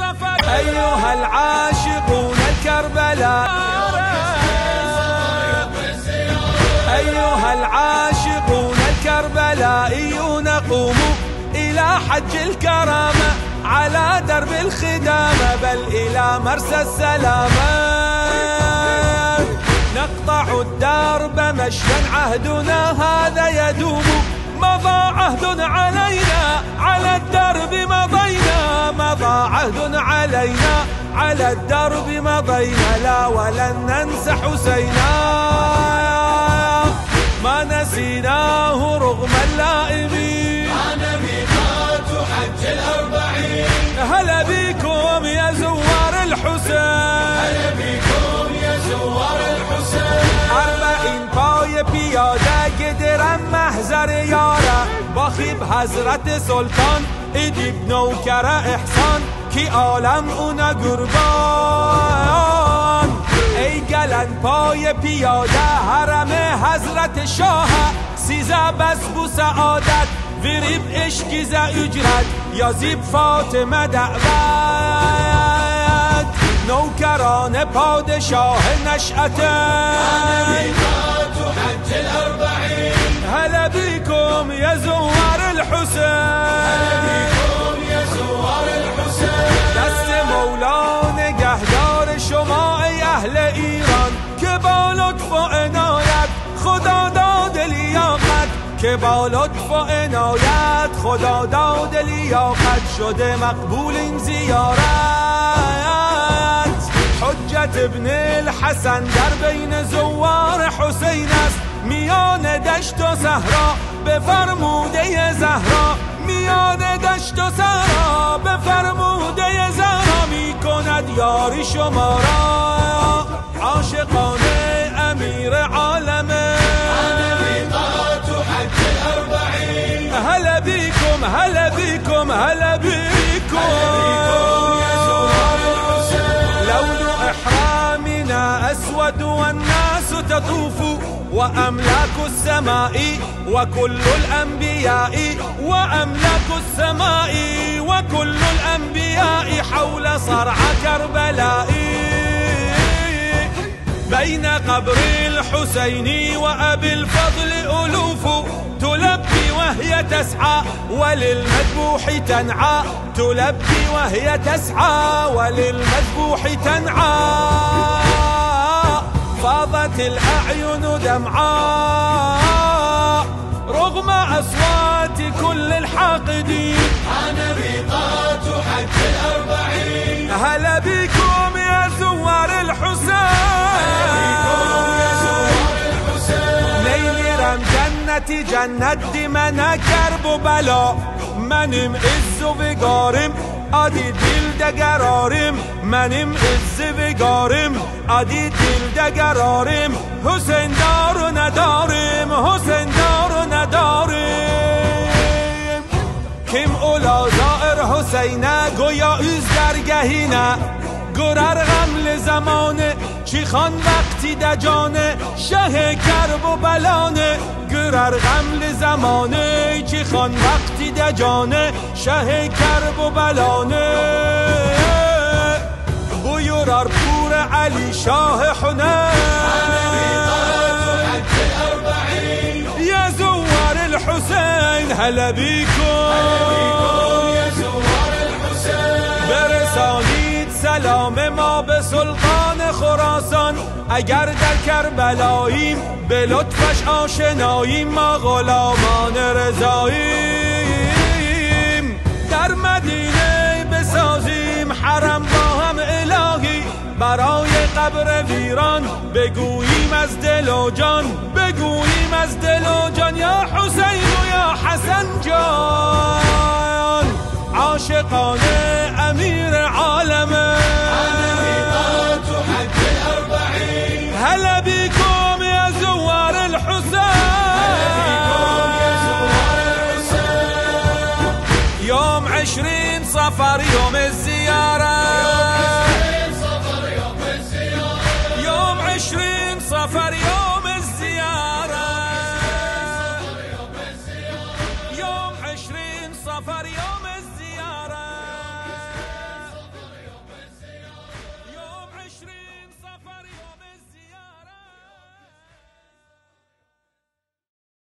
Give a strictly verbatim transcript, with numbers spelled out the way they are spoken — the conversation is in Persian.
صفر. أيها العاشقون الكربلاء، أيها العاشقون الكربلائيون قوموا إلى حج الكرامة على درب الخدامة، بل إلى مرسى السلامة. نقطع الدرب مشيا عهدنا هذا يدوم، مضى عهد علينا على الدرب مضينا، مضى عهد علينا على الدرب مضينا، لا ولن ننسى حسينا ما نسيناه رغم اللائمين. أنا ميقات حج الأربعين، هلا بكم يا زوار الحسين، هلا بكم يا زوار الحسين. أربعين پای پیاده گدرم محضر یاره، باخیب حضرت سلطان ایدیب نوکر احسان، کی عالم اونا قربان. ای گلن پای پیاده حرم حضرت شاه، سیزه بس بو سعادت وریب اشکی ز اجرت، یا زیب فاطمه دعوت. نوکران پادشاه نشأت، أنا ميقات حج الأربعين، هلا بكم يا زوار الحسين، هلا بكم يا زوار الحسين. دست مولا نگهدار شما ای اهل ایران، که با لطف و عنایت خدا داد لیاقت، که با لطف و عنایت خدا داد لیاقت، شده مقبول این زیارت. حجت ابن الحسن در بین زوار حسین است، میان دشت و صحرا به فرموده زهرا، میان دشت و صحرا به فرموده زهرا، می کند یاری شما را عاشقانه امیر عالمه. أنا ميقات حج الأربعين، هلا بكم هلا بكم هلا بكم يا زوار الحسين. لون إحرامنا أسود والناس تطوف، وأملاك السماء وكل الأنبياء، وأملاك السماء وكل الأنبياء حول صرع كربلاء، بين قبر الحسين وأبي الفضل ألوف، تلبي وهي تسعى وللمذبوح تنعى، تلبي وهي تسعى وللمذبوح تنعى. فاضت الأعين دمعاء رغم أصوات كل الحاقدين. أنا ميقات حج الأربعين، هلا بكم يا زوار الحسين، نیمیرم جنتی جنت دی من کرب و بلا، منیم عز و وگارم آدی دل دگرارم، منیم عز وگارم آدی دل دگرارم، حسین دار و ندارم حسین دار و ندارم. کم اولا زائر حسینه گویا از درگهینه، گرر غمل زمانه چی خان وقتی دجانه، شه کرب و بلانه گرر غمل زمانه چی خان وقتی دجانه، شه کرب و بلانه. بویرار پور علی شاه حنین، أنا ميقات حج الأربعين، یا زوار الحسین هلا بكم، هلا بكم يا زوار الحسين. برسانید سلام ما به سلطان خراسان، اگر در کربلاییم به لطفش آشناییم، ما غلامان رضاییم. در مدینه بسازیم حرم با هم الهی، برای قبر ویران بگوییم از دل و جان، بگوییم از دل و جان یا حسین و یا حسن جان، عاشقانه امیر عالمه. أنا ميقات حج الأربعين، هلا بكم يا زوار الحسين، يوم عشرين صفر يوم الزيارة، يوم عشرين صفر يوم الزيارة، يوم عشرين صفر